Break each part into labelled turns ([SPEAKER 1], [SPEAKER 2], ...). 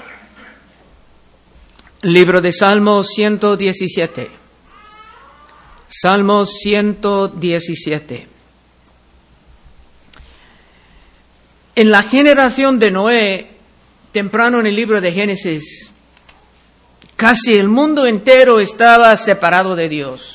[SPEAKER 1] Libro de Salmos 117. Salmos 117. En la generación de Noé, temprano en el libro de Génesis, casi el mundo entero estaba separado de Dios.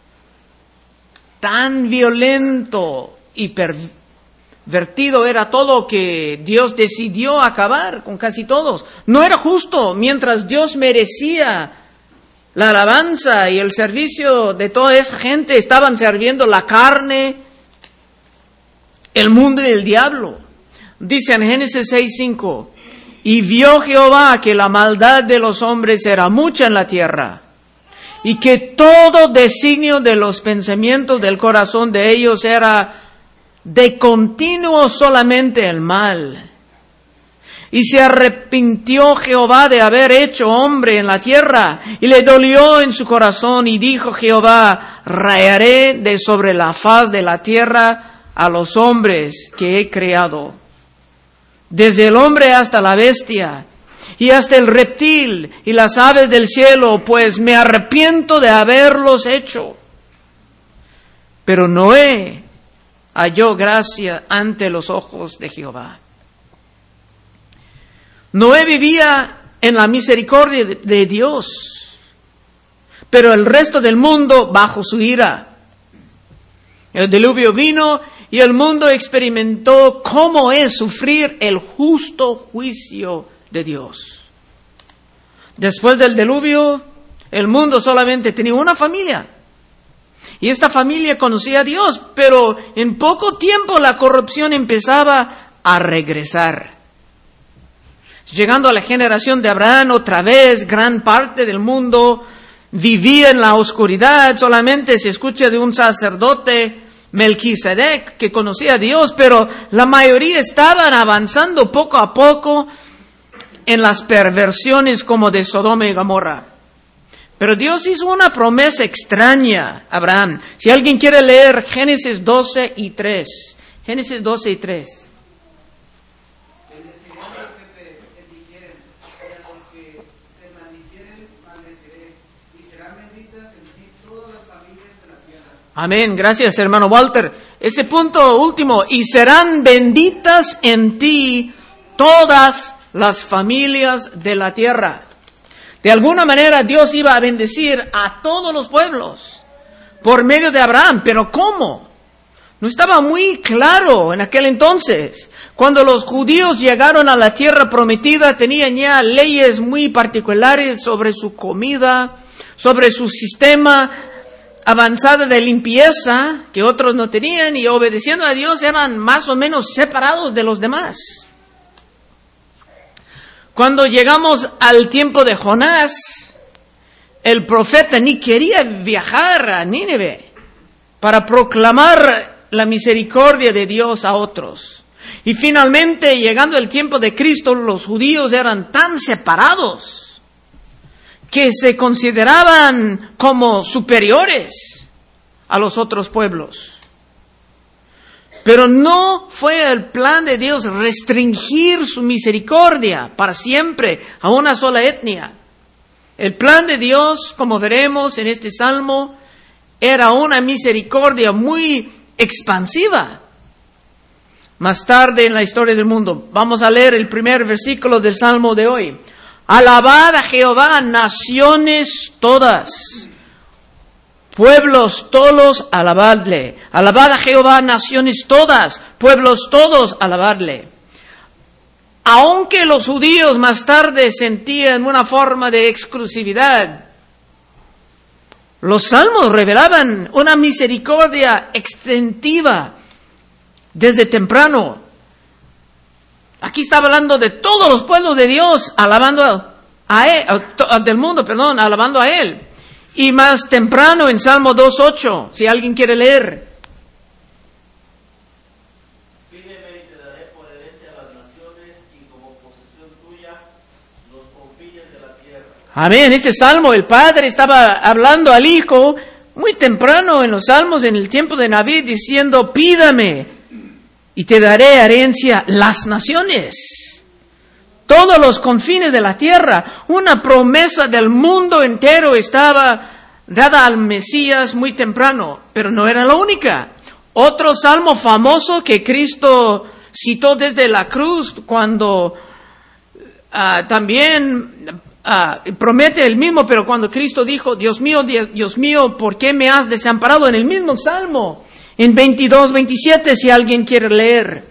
[SPEAKER 1] Tan violento y pervertido era todo que Dios decidió acabar con casi todos. No era justo, mientras Dios merecía la alabanza y el servicio de toda esa gente, estaban sirviendo la carne, el mundo y el diablo. Dice en Génesis 6:5, y vio Jehová que la maldad de los hombres era mucha en la tierra, y que todo designio de los pensamientos del corazón de ellos era de continuo solamente el mal. Y se arrepintió Jehová de haber hecho hombre en la tierra, y le dolió en su corazón, y dijo Jehová, rayaré de sobre la faz de la tierra a los hombres que he creado, desde el hombre hasta la bestia, y hasta el reptil y las aves del cielo, pues me arrepiento de haberlos hecho. Pero Noé halló gracia ante los ojos de Jehová. Noé vivía en la misericordia de Dios, pero el resto del mundo bajo su ira. El diluvio vino y el mundo experimentó cómo es sufrir el justo juicio de Dios. Después del diluvio, el mundo solamente tenía una familia. Y esta familia conocía a Dios, pero en poco tiempo la corrupción empezaba a regresar. Llegando a la generación de Abraham, otra vez, gran parte del mundo vivía en la oscuridad. Solamente se escucha de un sacerdote, Melquisedec, que conocía a Dios, pero la mayoría estaban avanzando poco a poco en las perversiones como de Sodoma y Gomorra. Pero Dios hizo una promesa extraña a Abraham. Si alguien quiere leer Génesis 12:3. Génesis 12:3. Amén, gracias hermano Walter. Ese punto último, y serán benditas en ti todas las familias de la tierra. De alguna manera Dios iba a bendecir a todos los pueblos por medio de Abraham, pero ¿cómo? No estaba muy claro en aquel entonces. Cuando los judíos llegaron a la tierra prometida, tenían ya leyes muy particulares sobre su comida, sobre su sistema avanzada de limpieza que otros no tenían, y obedeciendo a Dios eran más o menos separados de los demás. Cuando llegamos al tiempo de Jonás, el profeta ni quería viajar a Nínive para proclamar la misericordia de Dios a otros. Y finalmente, llegando el tiempo de Cristo, los judíos eran tan separados que se consideraban como superiores a los otros pueblos. Pero no fue el plan de Dios restringir su misericordia para siempre a una sola etnia. El plan de Dios, como veremos en este salmo, era una misericordia muy expansiva. Más tarde en la historia del mundo, vamos a leer el primer versículo del salmo de hoy. Alabad a Jehová, naciones todas. Pueblos todos, alabadle. Alabad a Jehová, naciones todas. Pueblos todos, alabadle. Aunque los judíos más tarde sentían una forma de exclusividad, los salmos revelaban una misericordia extensiva desde temprano. Aquí está hablando de todos los pueblos de Dios, alabando a él, del mundo, alabando a Él. Y más temprano en Salmo 2:8, si alguien quiere leer.
[SPEAKER 2] Pídeme y te daré por herencia a las naciones y como posesión tuya los confines de la tierra.
[SPEAKER 1] Amén, este salmo el Padre estaba hablando al Hijo muy temprano en los salmos, en el tiempo de David, diciendo, pídame y te daré herencia las naciones. todos los confines de la tierra. Una promesa del mundo entero estaba dada al Mesías muy temprano, pero no era la única. Otro salmo famoso que Cristo citó desde la cruz, cuando también promete el mismo, pero cuando Cristo dijo, Dios mío, ¿por qué me has desamparado? En el mismo salmo, en 22, 27, si alguien quiere leer.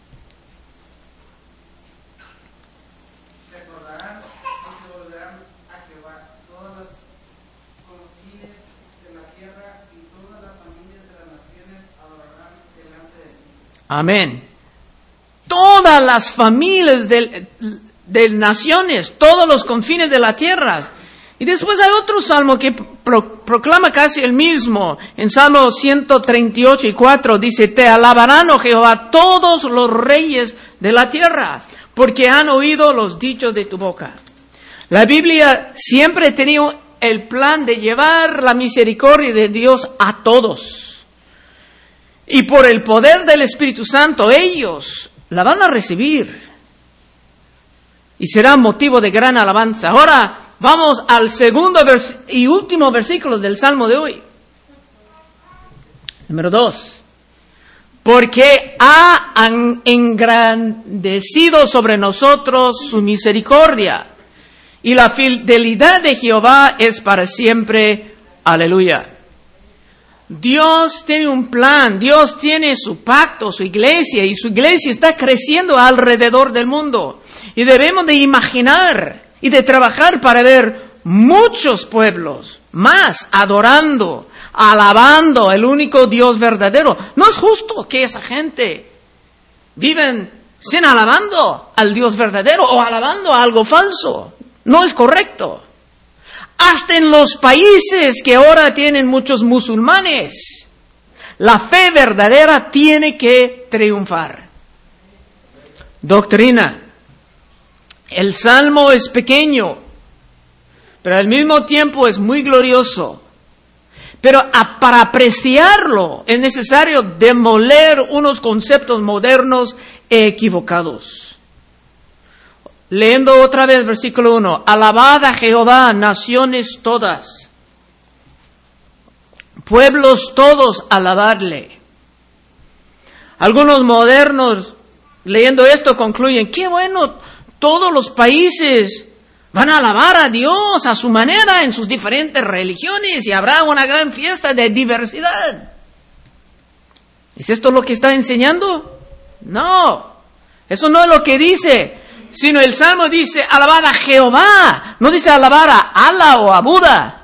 [SPEAKER 1] Amén. Todas las familias de naciones, todos los confines de la tierra. Y después hay otro salmo que proclama casi el mismo. En Salmo 138 y 4 dice, te alabarán, oh Jehová, todos los reyes de la tierra, porque han oído los dichos de tu boca. La Biblia siempre ha tenido el plan de llevar la misericordia de Dios a todos. Y por el poder del Espíritu Santo, ellos la van a recibir. Y será motivo de gran alabanza. Ahora vamos al segundo y último versículo del Salmo de hoy. Número 2. Porque ha engrandecido sobre nosotros su misericordia. Y la fidelidad de Jehová es para siempre. Aleluya. Dios tiene un plan, Dios tiene su pacto, su iglesia, y su iglesia está creciendo alrededor del mundo. Y debemos de imaginar y de trabajar para ver muchos pueblos más adorando, alabando el único Dios verdadero. No es justo que esa gente viven sin alabando al Dios verdadero o alabando a algo falso. No es correcto. Hasta en los países que ahora tienen muchos musulmanes, la fe verdadera tiene que triunfar. Doctrina. El Salmo es pequeño, pero al mismo tiempo es muy glorioso. Pero para apreciarlo es necesario demoler unos conceptos modernos e equivocados. Leyendo otra vez versículo 1. Alabad a Jehová, naciones todas. Pueblos todos, alabadle. Algunos modernos, leyendo esto, concluyen, qué bueno, todos los países van a alabar a Dios a su manera en sus diferentes religiones y habrá una gran fiesta de diversidad. ¿Es esto lo que está enseñando? No, eso no es lo que dice. Sino el Salmo dice, alabad a Jehová. No dice alabar a Allah o a Buda.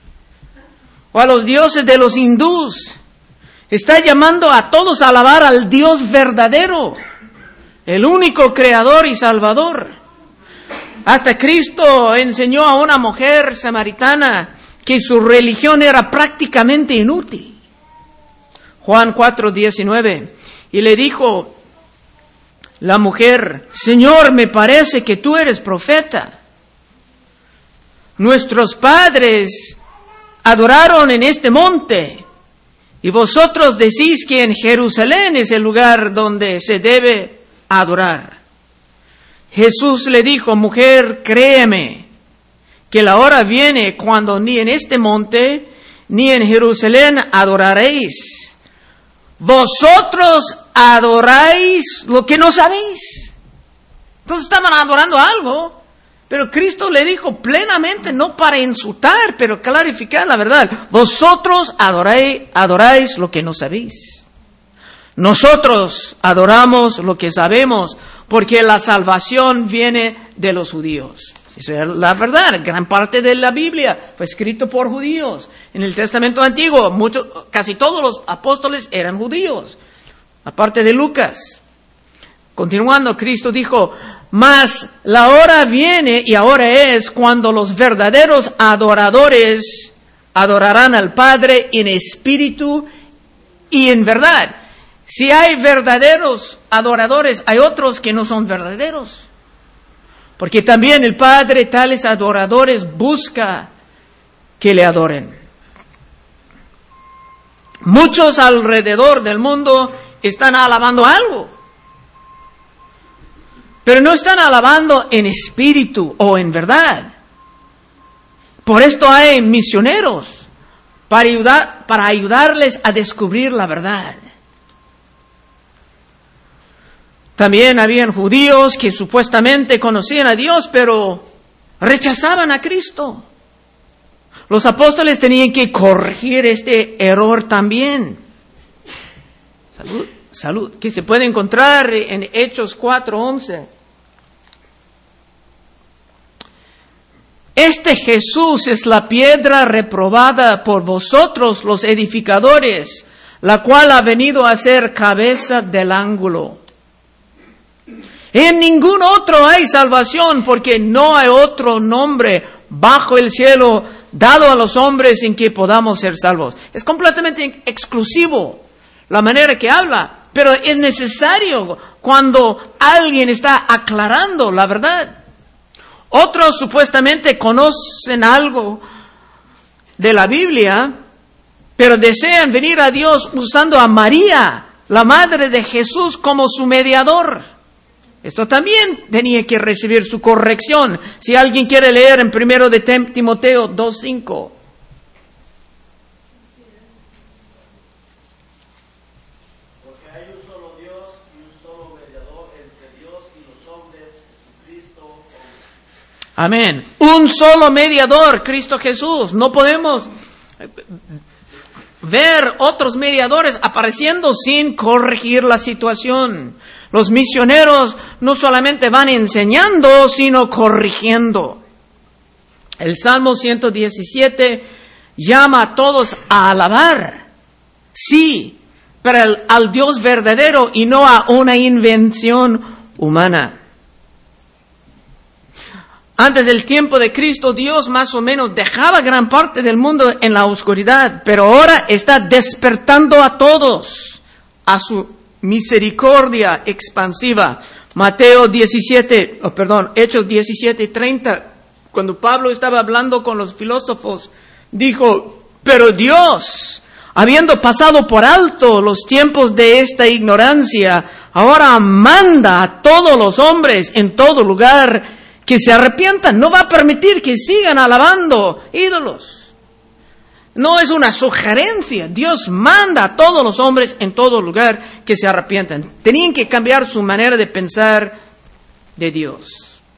[SPEAKER 1] O a los dioses de los hindús. Está llamando a todos a alabar al Dios verdadero. El único creador y salvador. Hasta Cristo enseñó a una mujer samaritana que su religión era prácticamente inútil. Juan 4:19. Y le dijo la mujer, Señor, me parece que tú eres profeta. Nuestros padres adoraron en este monte, y vosotros decís que en Jerusalén es el lugar donde se debe adorar. Jesús le dijo, mujer, créeme, que la hora viene cuando ni en este monte, ni en Jerusalén adoraréis. Vosotros adoráis lo que no sabéis. Entonces estaban adorando algo, pero Cristo le dijo plenamente, no para insultar, pero clarificar la verdad. Vosotros adoráis lo que no sabéis. Nosotros adoramos lo que sabemos, porque la salvación viene de los judíos. Esa es la verdad. Gran parte de la Biblia fue escrito por judíos. En el Testamento Antiguo, casi todos los apóstoles eran judíos, aparte de Lucas. Continuando, Cristo dijo, mas la hora viene y ahora es cuando los verdaderos adoradores adorarán al Padre en espíritu y en verdad. Si hay verdaderos adoradores, hay otros que no son verdaderos. Porque también el Padre tales adoradores busca que le adoren. Muchos alrededor del mundo están alabando algo. pero no están alabando en espíritu o en verdad. Por esto hay misioneros para ayudarles a descubrir la verdad. También habían judíos que supuestamente conocían a Dios, pero rechazaban a Cristo. Los apóstoles tenían que corregir este error también. Salud, que se puede encontrar en Hechos 4:11. Este Jesús es la piedra reprobada por vosotros los edificadores, la cual ha venido a ser cabeza del ángulo. En ningún otro hay salvación, porque no hay otro nombre bajo el cielo dado a los hombres en que podamos ser salvos. Es completamente exclusivo la manera que habla, pero es necesario cuando alguien está aclarando la verdad. Otros supuestamente conocen algo de la Biblia, pero desean venir a Dios usando a María, la madre de Jesús, como su mediador. Esto también tenía que recibir su corrección. Si alguien quiere leer en 1 de Timoteo 2:5.
[SPEAKER 2] Porque hay un solo Dios y un solo mediador entre Dios y los hombres, Jesucristo.
[SPEAKER 1] Amén. Un solo mediador, Cristo Jesús. No podemos ver otros mediadores apareciendo sin corregir la situación. Los misioneros no solamente van enseñando, sino corrigiendo. El Salmo 117 llama a todos a alabar, sí, pero al Dios verdadero y no a una invención humana. Antes del tiempo de Cristo, Dios más o menos dejaba gran parte del mundo en la oscuridad, pero ahora está despertando a todos a su misericordia expansiva. Hechos 17:30, cuando Pablo estaba hablando con los filósofos, dijo, pero Dios, habiendo pasado por alto los tiempos de esta ignorancia, ahora manda a todos los hombres en todo lugar que se arrepientan. No va a permitir que sigan alabando ídolos. No es una sugerencia. Dios manda a todos los hombres en todo lugar que se arrepientan. Tenían que cambiar su manera de pensar de Dios.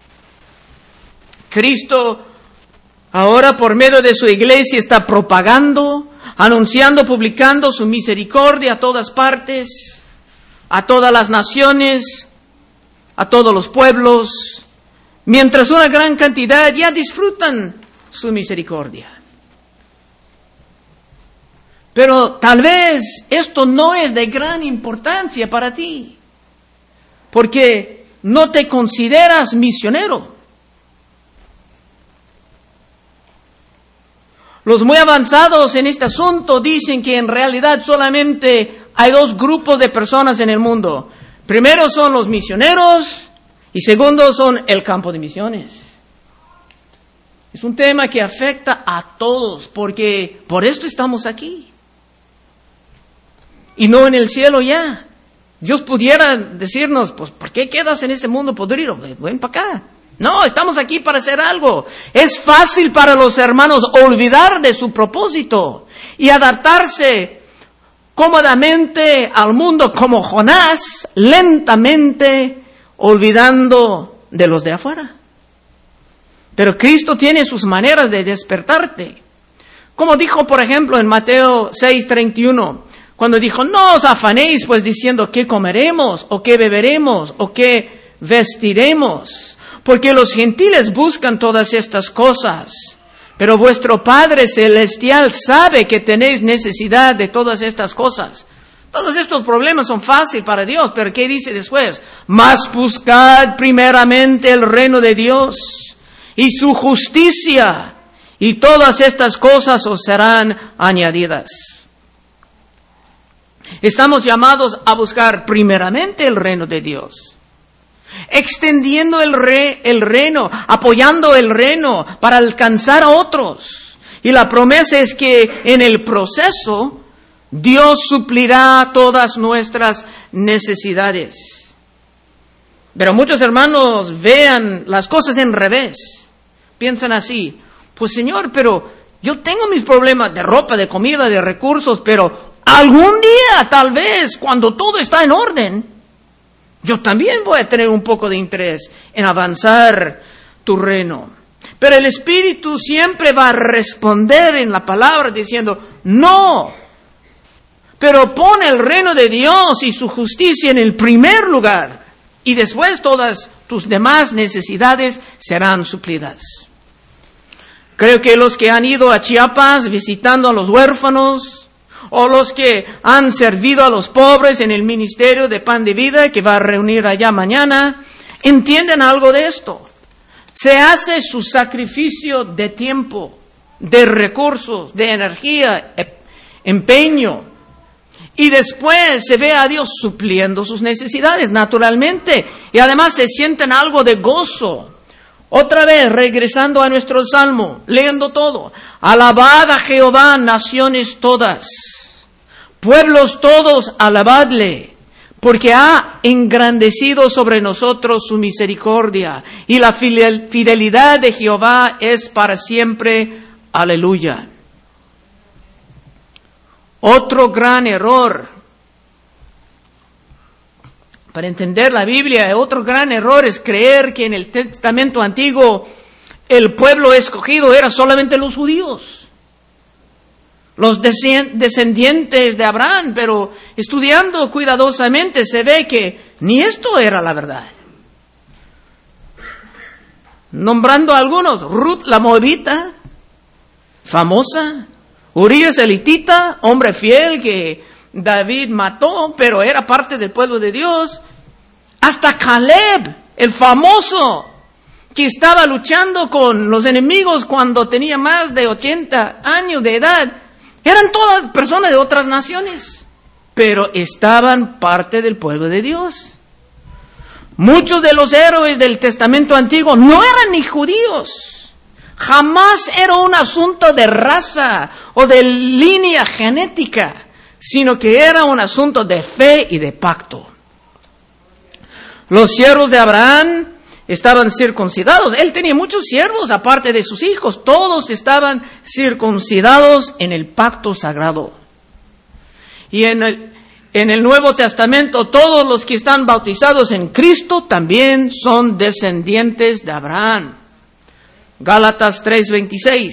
[SPEAKER 1] Cristo ahora por medio de su iglesia está propagando, anunciando, publicando su misericordia a todas partes, a todas las naciones, a todos los pueblos, mientras una gran cantidad ya disfrutan su misericordia. Pero tal vez esto no es de gran importancia para ti, porque no te consideras misionero. Los muy avanzados en este asunto dicen que en realidad solamente hay dos grupos de personas en el mundo. Primero son los misioneros y segundo son el campo de misiones. Es un tema que afecta a todos, porque por esto estamos aquí. Y no en el cielo ya. Dios pudiera decirnos, pues, ¿por qué quedas en ese mundo podrido? Ven para acá. No, estamos aquí para hacer algo. Es fácil para los hermanos olvidar de su propósito y adaptarse cómodamente al mundo como Jonás, lentamente olvidando de los de afuera. Pero Cristo tiene sus maneras de despertarte. Como dijo, por ejemplo, en Mateo 6:31, cuando dijo, no os afanéis pues diciendo qué comeremos, o qué beberemos, o qué vestiremos, porque los gentiles buscan todas estas cosas, pero vuestro Padre Celestial sabe que tenéis necesidad de todas estas cosas. Todos estos problemas son fáciles para Dios, pero ¿qué dice después? Mas buscad primeramente el reino de Dios y su justicia, y todas estas cosas os serán añadidas. Estamos llamados a buscar primeramente el reino de Dios, extendiendo el reino, apoyando el reino para alcanzar a otros. Y la promesa es que en el proceso Dios suplirá todas nuestras necesidades. Pero muchos hermanos vean las cosas en revés. Piensan así, pues Señor, pero yo tengo mis problemas de ropa, de comida, de recursos, pero algún día, tal vez, cuando todo está en orden, yo también voy a tener un poco de interés en avanzar tu reino. Pero el Espíritu siempre va a responder en la palabra diciendo, no, pero pon el reino de Dios y su justicia en el primer lugar, y después todas tus demás necesidades serán suplidas. Creo que los que han ido a Chiapas visitando a los huérfanos, o los que han servido a los pobres en el ministerio de Pan de Vida, que va a reunir allá mañana, entienden algo de esto. Se hace su sacrificio de tiempo, de recursos, de energía, empeño. Y después se ve a Dios supliendo sus necesidades, naturalmente. Y además se sienten algo de gozo. Otra vez, regresando a nuestro salmo, leyendo todo. Alabad a Jehová, naciones todas. Pueblos todos, alabadle. Porque ha engrandecido sobre nosotros su misericordia. Y la fidelidad de Jehová es para siempre. Aleluya. Otro gran error. Para entender la Biblia, otro gran error es creer que en el Testamento Antiguo el pueblo escogido era solamente los judíos, los descendientes de Abraham, pero estudiando cuidadosamente se ve que ni esto era la verdad. Nombrando a algunos, Ruth la Moabita, famosa, Urías el hitita, hombre fiel que David mató, pero era parte del pueblo de Dios. Hasta Caleb, el famoso, que estaba luchando con los enemigos cuando tenía más de 80 años de edad. Eran todas personas de otras naciones, pero estaban parte del pueblo de Dios. Muchos de los héroes del Testamento Antiguo no eran ni judíos. Jamás era un asunto de raza o de línea genética, sino que era un asunto de fe y de pacto. Los siervos de Abraham estaban circuncidados. Él tenía muchos siervos aparte de sus hijos. Todos estaban circuncidados en el pacto sagrado. Y en el Nuevo Testamento, todos los que están bautizados en Cristo también son descendientes de Abraham. Gálatas 3:26.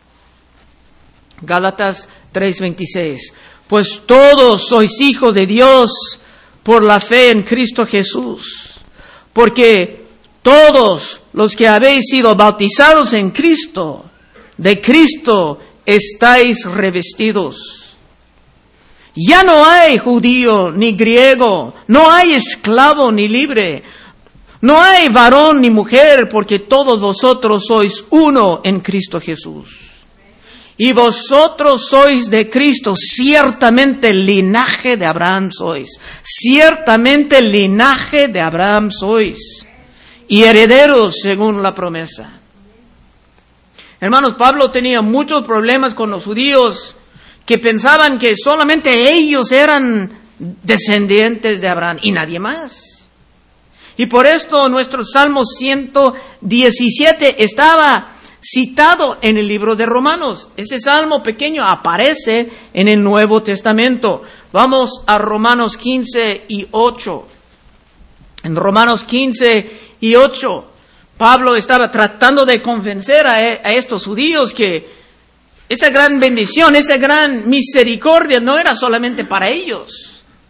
[SPEAKER 1] Gálatas 3:26. Pues todos sois hijos de Dios por la fe en Cristo Jesús. Porque todos los que habéis sido bautizados en Cristo, de Cristo estáis revestidos. Ya no hay judío ni griego, no hay esclavo ni libre, no hay varón ni mujer, porque todos vosotros sois uno en Cristo Jesús. Y vosotros sois de Cristo, ciertamente linaje de Abraham sois. Ciertamente linaje de Abraham sois. Y herederos según la promesa. Hermanos, Pablo tenía muchos problemas con los judíos que pensaban que solamente ellos eran descendientes de Abraham y nadie más. Y por esto nuestro Salmo 117 estaba citado en el libro de Romanos. Ese salmo pequeño aparece en el Nuevo Testamento. Vamos a Romanos 15:8. En Romanos 15:8, Pablo estaba tratando de convencer a estos judíos que esa gran bendición, esa gran misericordia no era solamente para ellos.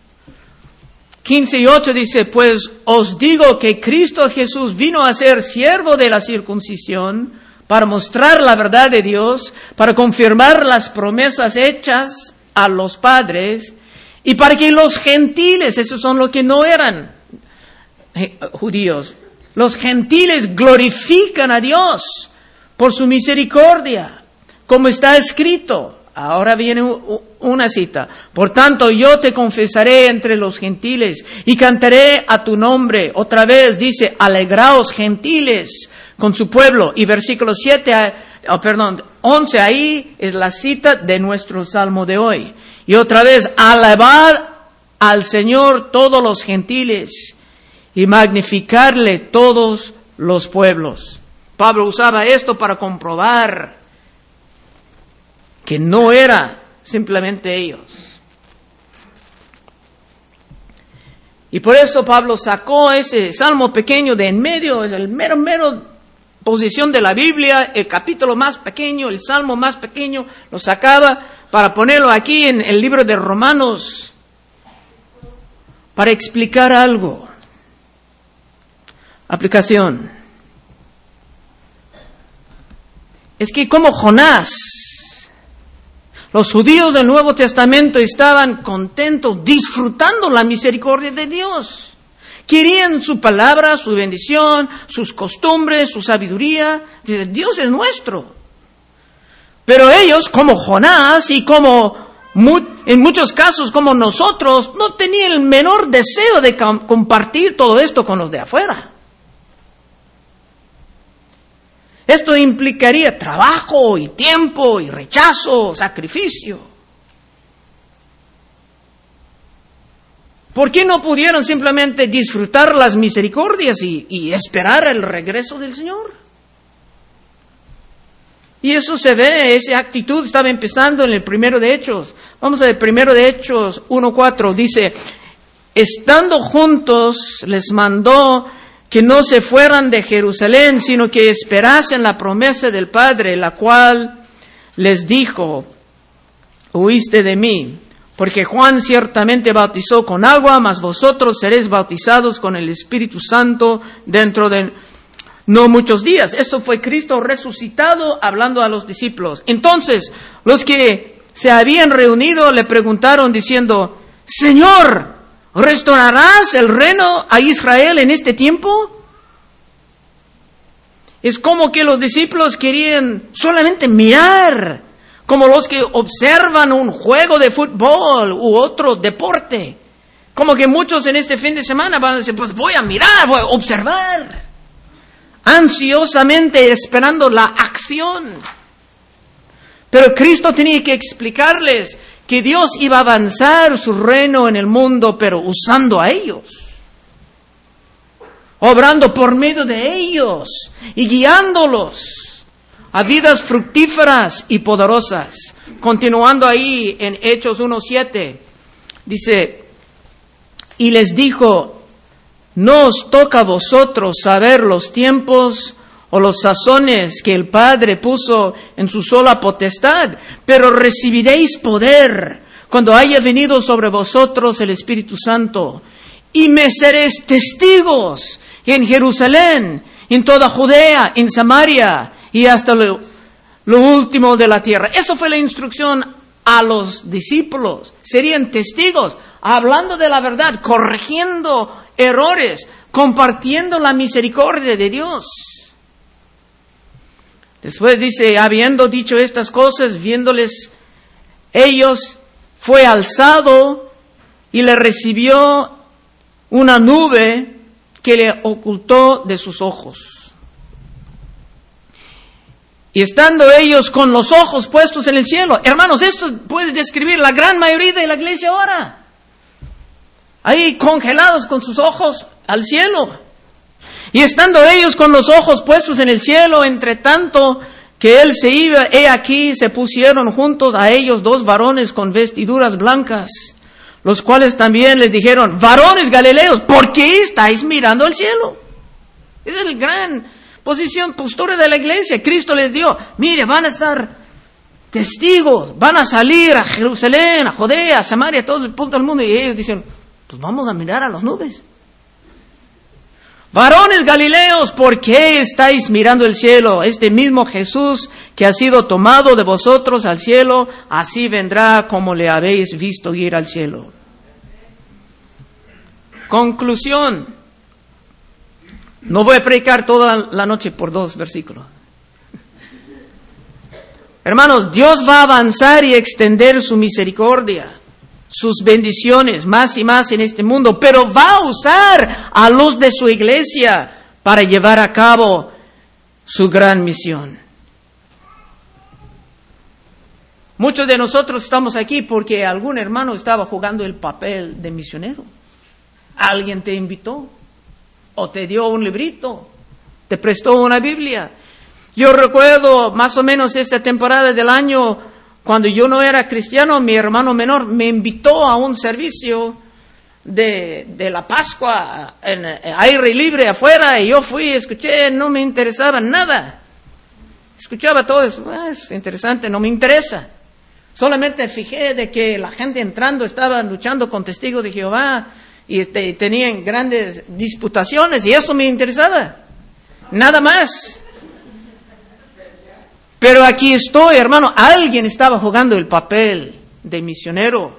[SPEAKER 1] 15:8 dice, pues os digo que Cristo Jesús vino a ser siervo de la circuncisión para mostrar la verdad de Dios, para confirmar las promesas hechas a los padres y para que los gentiles, esos son los que no eran judíos, los gentiles glorifican a Dios por su misericordia, como está escrito. Ahora viene una cita. Por tanto, yo te confesaré entre los gentiles y cantaré a tu nombre. Otra vez dice, alegraos gentiles con su pueblo. Y versículo 11, ahí es la cita de nuestro salmo de hoy. Y otra vez, alabad al Señor todos los gentiles y magnificarle todos los pueblos. Pablo usaba esto para comprobar que no era simplemente ellos. Y por eso Pablo sacó ese salmo pequeño de en medio, es el mero posición de la Biblia, el capítulo más pequeño, el salmo más pequeño, lo sacaba para ponerlo aquí en el libro de Romanos, para explicar algo. Aplicación. Es que como Jonás, los judíos del Nuevo Testamento estaban contentos, disfrutando la misericordia de Dios. Querían su palabra, su bendición, sus costumbres, su sabiduría. Dicen, Dios es nuestro. Pero ellos, como Jonás y como en muchos casos como nosotros, no tenían el menor deseo de compartir todo esto con los de afuera. Esto implicaría trabajo y tiempo y rechazo, sacrificio. ¿Por qué no pudieron simplemente disfrutar las misericordias y esperar el regreso del Señor? Y eso se ve, esa actitud estaba empezando en el primero de Hechos. Vamos a ver, primero de Hechos 1:4, dice, estando juntos les mandó que no se fueran de Jerusalén, sino que esperasen la promesa del Padre, la cual les dijo, oíste de mí, porque Juan ciertamente bautizó con agua, mas vosotros seréis bautizados con el Espíritu Santo dentro de no muchos días. Esto fue Cristo resucitado hablando a los discípulos. Entonces, los que se habían reunido le preguntaron diciendo, Señor, ¿restaurarás el reino a Israel en este tiempo? Es como que los discípulos querían solamente mirar, como los que observan un juego de fútbol u otro deporte. Como que muchos en este fin de semana van a decir, pues voy a mirar, voy a observar. Ansiosamente esperando la acción. Pero Cristo tenía que explicarles que Dios iba a avanzar su reino en el mundo, pero usando a ellos. Obrando por medio de ellos y guiándolos a vidas fructíferas y poderosas. Continuando ahí en Hechos 1:7, dice, y les dijo, no os toca a vosotros saber los tiempos o los sazones que el Padre puso en su sola potestad, pero recibiréis poder cuando haya venido sobre vosotros el Espíritu Santo, y me seréis testigos en Jerusalén, en toda Judea, en Samaria y hasta lo último de la tierra. Eso fue la instrucción a los discípulos. Serían testigos, hablando de la verdad, corrigiendo errores, compartiendo la misericordia de Dios. Después dice, habiendo dicho estas cosas, viéndoles ellos, fue alzado y le recibió una nube que le ocultó de sus ojos. Y estando ellos con los ojos puestos en el cielo. Hermanos, esto puede describir la gran mayoría de la iglesia ahora. Ahí congelados con sus ojos al cielo. Y estando ellos con los ojos puestos en el cielo, entre tanto que él se iba, he aquí se pusieron juntos a ellos dos varones con vestiduras blancas, los cuales también les dijeron, varones galileos, ¿por qué estáis mirando al cielo? Es la gran postura de la iglesia. Cristo les dio, mire, van a estar testigos, van a salir a Jerusalén, a Judea, a Samaria, a todo el punto del mundo. Y ellos dicen, pues vamos a mirar a las nubes. Varones galileos, ¿por qué estáis mirando el cielo? Este mismo Jesús que ha sido tomado de vosotros al cielo, así vendrá como le habéis visto ir al cielo. Conclusión. No voy a predicar toda la noche por 2 versículos. Hermanos, Dios va a avanzar y extender su misericordia, sus bendiciones más y más en este mundo, pero va a usar a los de su iglesia para llevar a cabo su gran misión. Muchos de nosotros estamos aquí porque algún hermano estaba jugando el papel de misionero. Alguien te invitó. o te dio un librito, te prestó una Biblia. Yo recuerdo más o menos esta temporada del año, cuando yo no era cristiano, mi hermano menor me invitó a un servicio de la Pascua en aire libre afuera, y yo fui, escuché, no me interesaba nada. Escuchaba todo eso, es interesante, no me interesa. Solamente fijé de que la gente entrando estaba luchando con testigos de Jehová y tenían grandes disputaciones, y eso me interesaba. Nada más. Pero aquí estoy, hermano, alguien estaba jugando el papel de misionero.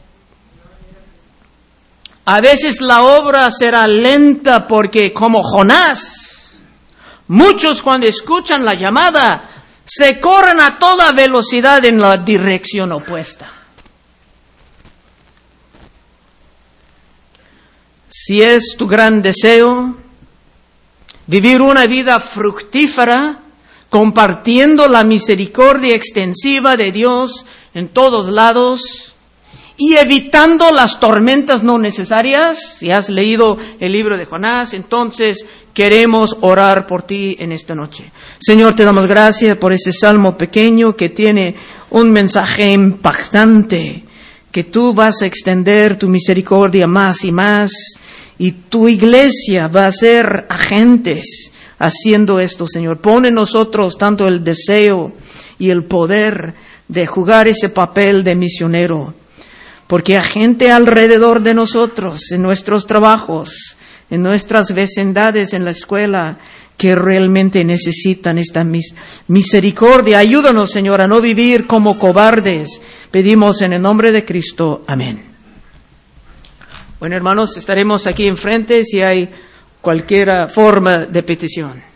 [SPEAKER 1] A veces la obra será lenta porque, como Jonás, muchos cuando escuchan la llamada se corren a toda velocidad en la dirección opuesta. Si es tu gran deseo vivir una vida fructífera, compartiendo la misericordia extensiva de Dios en todos lados y evitando las tormentas no necesarias, si has leído el libro de Jonás, entonces queremos orar por ti en esta noche. Señor, te damos gracias por ese salmo pequeño que tiene un mensaje impactante, que tú vas a extender tu misericordia más y más, y tu iglesia va a ser agentes haciendo esto, Señor. Pon en nosotros tanto el deseo y el poder de jugar ese papel de misionero, porque hay gente alrededor de nosotros, en nuestros trabajos, en nuestras vecindades, en la escuela, que realmente necesitan esta misericordia. Ayúdanos, Señor, a no vivir como cobardes. Pedimos en el nombre de Cristo. Amén. Bueno, hermanos, estaremos aquí enfrente si hay cualquier forma de petición.